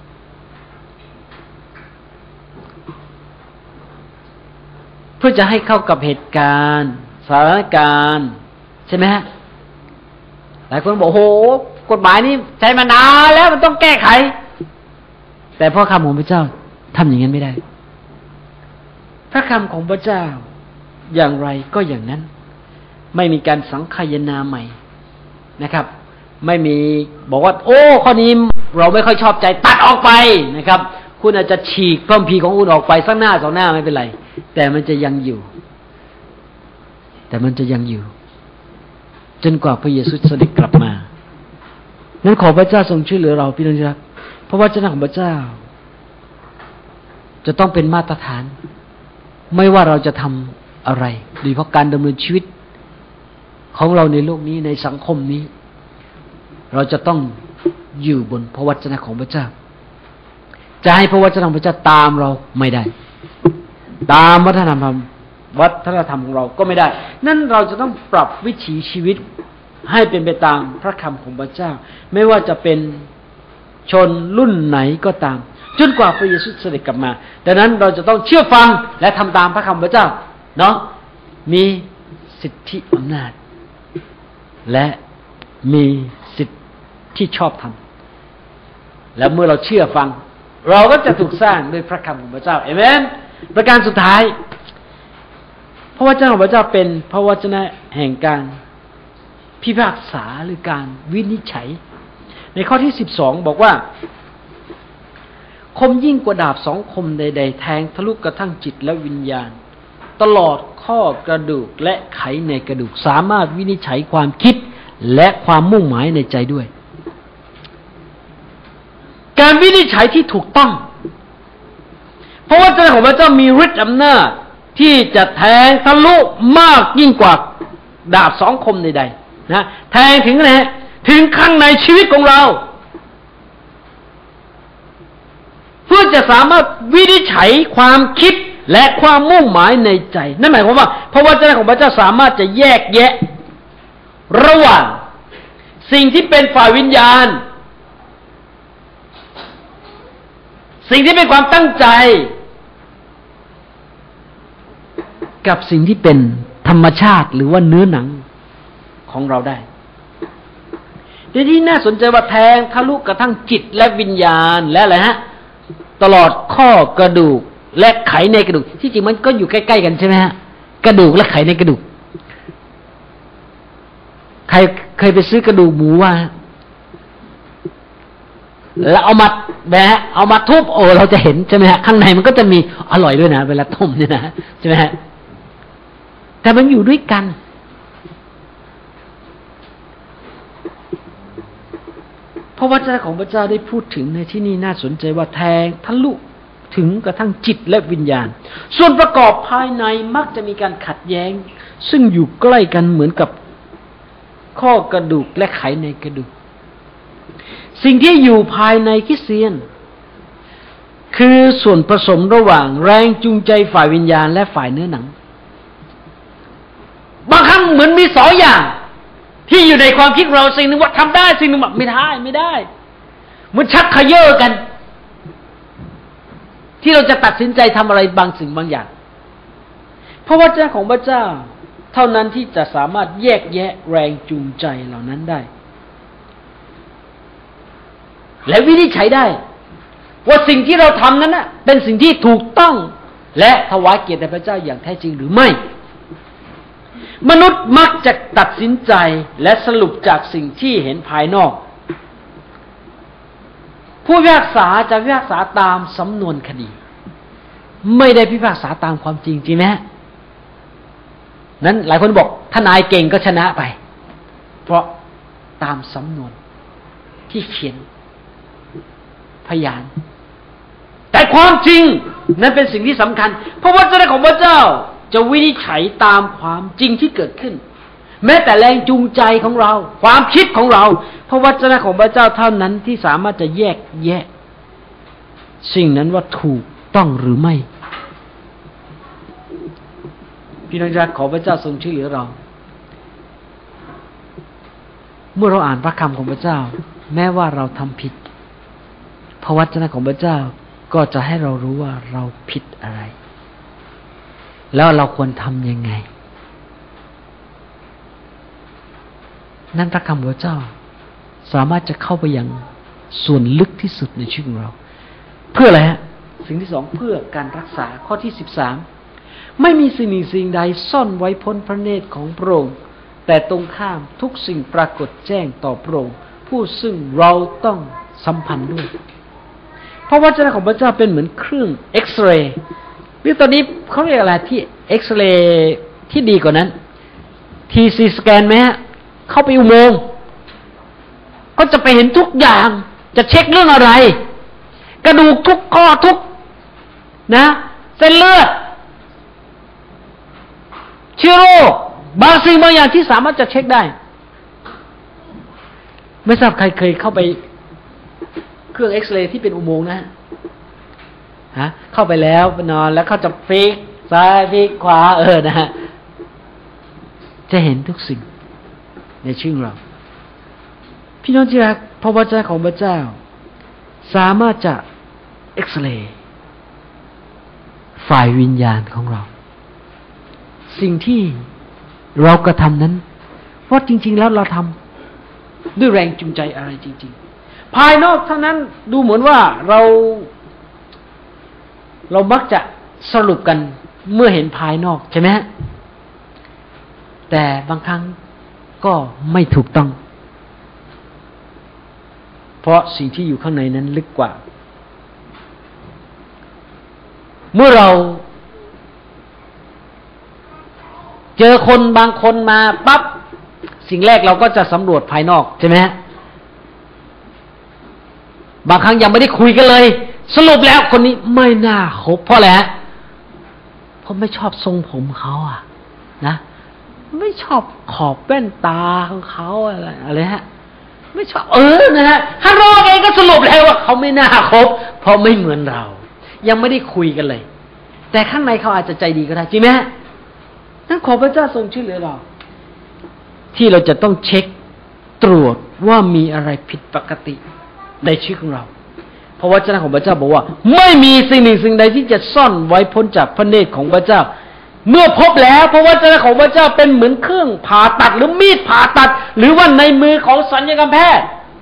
เพื่อจะให้เข้ากับเหตุการณ์สถานการณ์ใช่ไหมฮะหลายคนบอกโหกฎหมายนี้ใช้มานานแล้วมันต้องแก้ไขแต่พระคำของพระเจ้าทำอย่างนั้นไม่ได้พระคำของพระเจ้าอย่างไรก็อย่างนั้นไม่มีการสังคายนาใหม่นะครับไม่มีบอกว่าโอ้ข้อนี้เราไม่ค่อยชอบใจตัดออกไปนะครับคุณอาจจะฉีกพระคัมภีร์ของคุณออกไปสักหน้าสองหน้าไม่เป็นไรแต่มันจะยังอยู่แต่มันจะยังอยู่จนกว่าพระเยซูเสด็จกลับมานั้นขอพระเจ้าทรงช่วยเหลือเราพี่น้องที่รักเพราะวจนะของพระเจ้าจะต้องเป็นมาตรฐานไม่ว่าเราจะทำอะไรโดยเฉพาะการดำเนินชีวิตของเราในโลกนี้ในสังคมนี้เราจะต้องอยู่บนพระวจนะของพระเจ้าจะให้พระวจนะของพระเจ้าตามเราไม่ได้ตามวัฒนธรรมวัฒนธรรมของเราก็ไม่ได้นั่นเราจะต้องปรับวิถีชีวิตให้เป็นไปตามพระคำของพระเจ้าไม่ว่าจะเป็นชนรุ่นไหนก็ตามจนกว่าพระเยซูเสด็จกลับมาดังนั้นเราจะต้องเชื่อฟังและทำตามพระคำพระเจ้าเนาะมีสิทธิอำนาจและมีสิทธิที่ชอบธรรมและเมื่อเราเชื่อฟังเราก็จะถูกสร้างด้วยพระคำของพระเจ้าเอเมนประการสุดท้ายพระวจนะของพระเจ้าเป็นพระวจนะแห่งการพิพากษาหรือการวินิจฉัยในข้อที่สิบสองบอกว่าคมยิ่งกว่าดาบสองคมใดๆแทงทะลุกระทั่งจิตและวิญญาณตลอดข้อกระดูกและไขในกระดูกสามารถวินิจฉัยความคิดและความมุ่งหมายในใจด้วยการวินิจฉัยที่ถูกต้องเพราะว่าใจของพระเจ้ามีฤทธิ์อำนาจที่จะแทงทะลุมากยิ่งกว่าดาบสองคมใดๆนะแทงถึงไหนถึงข้างในชีวิตของเราเพื่อจะสามารถวินิจฉัยความคิดและความมุ่งหมายในใจนั่นหมายความว่าพระวจนะของพระเจ้าสามารถจะแยกแยะระหว่างสิ่งที่เป็นฝ่ายวิญญาณสิ่งที่เป็นความตั้งใจกับสิ่งที่เป็นธรรมชาติหรือว่าเนื้อหนังของเราได้ทีนี้น่าสนใจว่าแทงทะลุกระทั่งจิตและวิญญาณและอะไรฮะตลอดข้อกระดูกและไขในกระดูกที่จริงมันก็อยู่ใกล้ๆกันใช่ไหมฮะกระดูกและไขในกระดูกใครเคยไปซื้อกระดูกหมูว่าแล้วเอามาแบะเอามาทุบโอ้เราจะเห็นใช่ไหมฮะข้างในมันก็จะมีอร่อยด้วยนะเวลาต้มเนี่ยนะใช่ไหมฮะแต่มันอยู่ด้วยกันเพราะวจนะของพระเจ้าได้พูดถึงในที่นี่น่าสนใจว่าแทงทะลุถึงกระทั่งจิตและวิญญาณส่วนประกอบภายในมักจะมีการขัดแย้งซึ่งอยู่ใกล้กันเหมือนกับข้อกระดูกและไขในกระดูกสิ่งที่อยู่ภายในคริสเตียนคือส่วนผสมระหว่างแรงจูงใจฝ่ายวิญญาณและฝ่ายเนื้อหนังบางครั้งเหมือนมีสองอย่างที่อยู่ในความคิดเราสิ่งหนึ่งว่าทำได้สิ่งหนึ่งว่าไม่ได้ไม่ได้มันชักเขย่อกันที่เราจะตัดสินใจทำอะไรบางสิ่งบางอย่างเพราะวจนะของพระเจ้าเท่านั้นที่จะสามารถแยกแยะแรงจูงใจเหล่านั้นได้และวินิจฉัยได้ว่าสิ่งที่เราทำนั้นนะเป็นสิ่งที่ถูกต้องและถวายเกียรติแด่พระเจ้าอย่างแท้จริงหรือไม่มนุษย์มักจะตัดสินใจและสรุปจากสิ่งที่เห็นภายนอกผู้พิพากษาจะพิพากษาตามสำนวนคดีไม่ได้พิพากษาตามความจริงจริงไหมนั้นหลายคนบอกทนายเก่งก็ชนะไปเพราะตามสำนวนที่เขียนพยานแต่ความจริงนั้นเป็นสิ่งที่สำคัญเพราะวจนะของพระเจ้าจะวินิจฉัยตามความจริงที่เกิดขึ้นแม้แต่แรงจูงใจของเราความคิดของเราเพราะวจนะของพระเจ้าเท่านั้นที่สามารถจะแยกแยะสิ่งนั้นว่าถูกต้องหรือไม่พี่น้องรักขอพระเจ้าทรงช่วยเหลือเราเมื่อเราอ่านพระคำของพระเจ้าแม้ว่าเราทำผิดพระวจนะของพระเจ้าก็จะให้เรารู้ว่าเราผิดอะไรแล้วเราควรทำยังไงนั่นพระคำของพระเจ้าสามารถจะเข้าไปยังส่วนลึกที่สุดในชีวิตของเราเพื่ออะไรฮะสิ่งที่สองเพื่อการรักษาข้อที่สิบสามไม่มีสิ่งหนึ่งสิ่งใดซ่อนไว้พ้นพระเนตรของพระองค์แต่ตรงข้ามทุกสิ่งปรากฏแจ้งต่อพระองค์ผู้ซึ่งเราต้องสัมพันธ์ด้วยเพราะวจนะของพระเจ้าเป็นเหมือนเครื่องเอ็กซเรย์นี่ตอนนี้เขาเรียกอะไรที่เอ็กซเรย์ที่ดีกว่านั้นทีซีสแกนไหมฮะเข้าไปอุโมงค์ก็จะไปเห็นทุกอย่างจะเช็คเรื่องอะไรกระดูกทุกข้อทุกนะเส้นเลือดเชื้อโรคบางสิ่งบางอย่างที่สามารถจะเช็คได้ไม่ทราบใครเคยเข้าไปเครื่องเอ็กซเรย์ที่เป็นอุโมงค์นะฮะเข้าไปแล้วไปนอนแล้วเขาจะพลิกซ้ายพลิกขวาเออนะฮะจะเห็นทุกสิ่งในชีวิตเราพี่น้องที่รักพระวจนะของพระเจ้าสามารถจะเอ็กซเรย์ฝ่ายวิญญาณของเราสิ่งที่เรากระทำนั้นว่าจริงๆแล้วเราทำด้วยแรงจูงใจอะไรจริงๆภายนอกเท่านั้นดูเหมือนว่าเราเรามักจะสรุปกันเมื่อเห็นภายนอกใช่ไหมแต่บางครั้งก็ไม่ถูกต้องเพราะสิ่งที่อยู่ข้างในนั้นลึกกว่าเมื่อเราเจอคนบางคนมาปั๊บสิ่งแรกเราก็จะสำรวจภายนอกใช่ไหมฮะบางครั้งยังไม่ได้คุยกันเลยสรุปแล้วคนนี้ไม่น่าคบเพราะอะไรฮะเพราะไม่ชอบทรงผมเขาอะนะไม่ชอบขอบแว่นตาของเขาอะไรอะไรฮะไม่ชอบเออนะฮะถ้ารอเองก็สรุปแล้วว่าเขาไม่น่าคบเพราะไม่เหมือนเรายังไม่ได้คุยกันเลยแต่ข้างในเขาอาจจะใจดีก็ได้จริงไหมฮะนั่นขอพระเจ้าทรงช่วยเหลือเราที่เราจะต้องเช็คตรวจว่ามีอะไรผิดปกติในชีวิตของเราเพราะวจนะของพระเจ้าบอกว่าไม่มีสิ่งหนึ่งสิ่งใดที่จะซ่อนไว้พ้นจากพระเนตรของพระเจ้าเมื่อพบแล้วเพราะวจนะของพระเจ้าเป็นเหมือนเครื่องผ่าตัดหรือมีดผ่าตัดหรือว่าในมือของศัลยกรรมแพทย์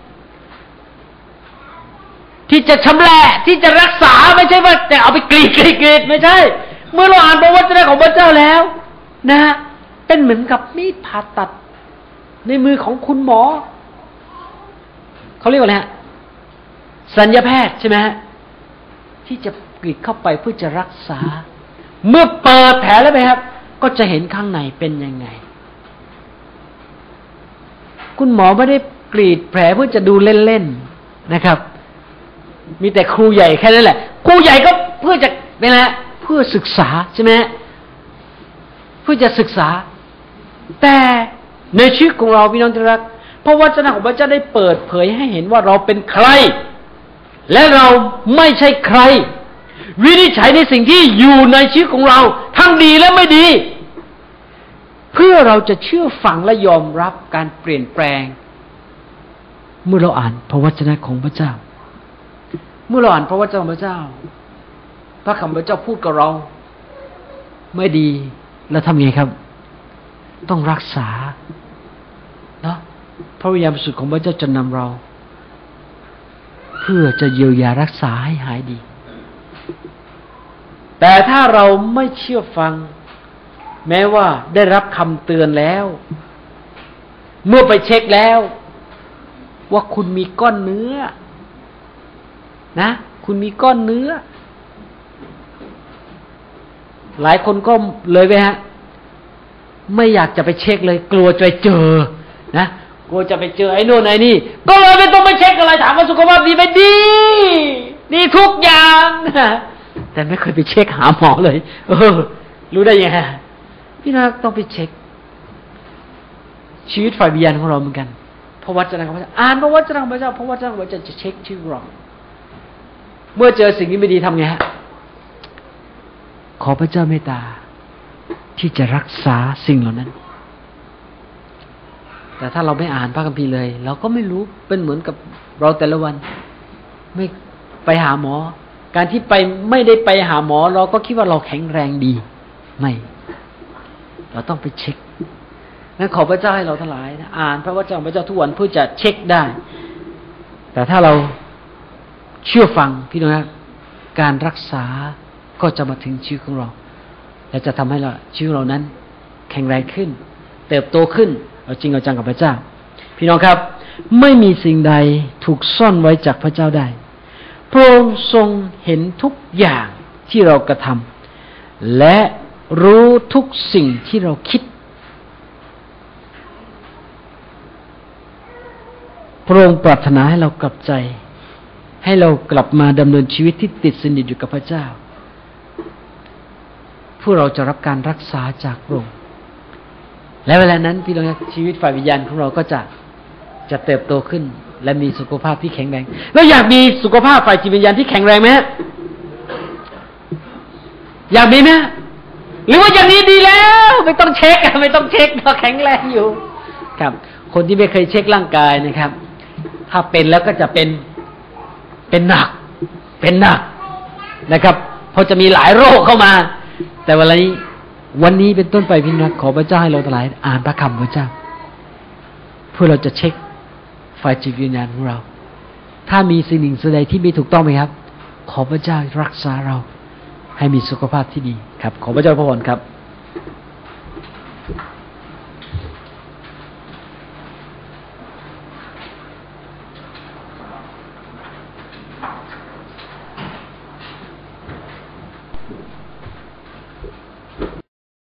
ที่จะชำแหละที่จะรักษาไม่ใช่ว่าแต่เอาไปกรีดกรีดกรีดไม่ใช่เมื่อเราอ่านพระวจนะของพระเจ้าแล้วนะเป็นเหมือนกับมีดผ่าตัดในมือของคุณหมอเขาเรียกว่าอะไรฮะศัลยแพทย์ใช่ไหมฮะที่จะกรีดเข้าไปเพื่อจะรักษาเมื่อเปิดแผลแล้วไปครับก็จะเห็นข้างในเป็นยังไงคุณหมอไม่ได้กรีดแผลเพื่อจะดูเล่นๆนะครับมีแต่ครูใหญ่แค่นั้นแหละครูใหญ่ก็เพื่อจะเป็นอะไรเพื่อศึกษาใช่ไหมเพื่อจะศึกษาแต่ในชีวิตของเราพี่น้องที่รักพระวจนะของพระเจ้าได้เปิดเผยให้เห็นว่าเราเป็นใครและเราไม่ใช่ใครวินิจฉัยในสิ่งที่อยู่ในชีวิตของเราทั้งดีและไม่ดีเพื่อเราจะเชื่อฟังและยอมรับการเปลี่ยนแปลงเมื่อเราอ่านพระวจนะของพระเจ้าเมื่อเราอ่านพระวจนะของพระเจ้าพระคำพระเจ้าพูดกับเราไม่ดีแล้วทำไงครับต้องรักษาเนาะพระวิญญาณบริสุทธิ์ของพระเจ้าจะนำเราเพื่อจะเยียวยารักษาให้หายดีแต่ถ้าเราไม่เชื่อฟังแม้ว่าได้รับคำเตือนแล้วเมื่อไปเช็คแล้วว่าคุณมีก้อนเนื้อนะคุณมีก้อนเนื้อหลายคนก็เลยไปฮะไม่อยากจะไปเช็คเลยกลัวจะเจอนะกลัวจะไปเจอไอ้โน่นไอ้นี่ก็เลยไม่ต้องไปเช็คอะไรถามว่าสุขภาพดีไหมดีดีทุกอย่างนะแต่ไม่เคยไปเช็คหาหมอเลยเออรู้ได้ยังไงพี่น้องต้องไปเช็คชีวิตฝ่ายวิญญาณของเราเหมือนกันพระวจนะของพระเจ้าอ่านพระวจนะของพระเจ้าพระวจนะของพระเจ้าจะเช็คชีวิตเราเมื่อเจอสิ่งที่ไม่ดีทำไงฮะขอพระเจ้าเมตตาที่จะรักษาสิ่งเหล่านั้นแต่ถ้าเราไม่อ่านพระคัมภีร์เลยเราก็ไม่รู้เป็นเหมือนกับเราแต่ละวันไม่ไปหาหมอการที่ไปไม่ได้ไปหาหมอเราก็คิดว่าเราแข็งแรงดีไม่เราต้องไปเช็คนั้นขอพระเจ้าให้เราทั้งหลายนะอ่านพระวจนะของพระเจ้าทุกวันเพื่อจะเช็คได้แต่ถ้าเราเชื่อฟังพี่น้องนะการรักษาก็จะมาถึงชีวิตของเราและจะทำให้เราชีวิตเรานั้นแข็งแรงขึ้นเติบโตขึ้นเอาจริงเอาจังกับพระเจ้าพี่น้องครับไม่มีสิ่งใดถูกซ่อนไว้จากพระเจ้าได้พระองค์ทรงเห็นทุกอย่างที่เรากระทำและรู้ทุกสิ่งที่เราคิดพระองค์ปรารถนาให้เรากลับใจให้เรากลับมาดำเนินชีวิตที่ติดสนิทอยู่กับพระเจ้าพวกเราจะรับการรักษาจากพระองค์และเวลานั้นพี่น้องชีวิตฝ่ายวิญญาณของเราก็จะจะเติบโตขึ้นและมีสุขภาพที่แข็งแรงแล้วอยากมีสุขภาพฝ่ายจิตวิญญาณที่แข็งแรงไหมอยากมีไหมหรือว่าอย่างนี้ดีแล้วไม่ต้องเช็คไม่ต้องเช็คเราแข็งแรงอยู่ครับคนที่ไม่เคยเช็คร่างกายนะครับถ้าเป็นแล้วก็จะเป็นเป็นหนักเป็นหนักนะครับเพราะจะมีหลายโรคเข้ามาแต่วันนี้วันนี้เป็นต้นไปพี่น้องขอพระเจ้าให้เราทั้งหลายอ่านพระคำพระเจ้าเพื่อเราจะเช็คฝ่ายจิตวิญญาณของเราถ้ามีสิ่งหนึ่งสิ่งใดที่ไม่ถูกต้องไหมครับขอพระเจ้ารักษาเราให้มีสุขภาพที่ดีครับขอพระเจ้าพระพรครับ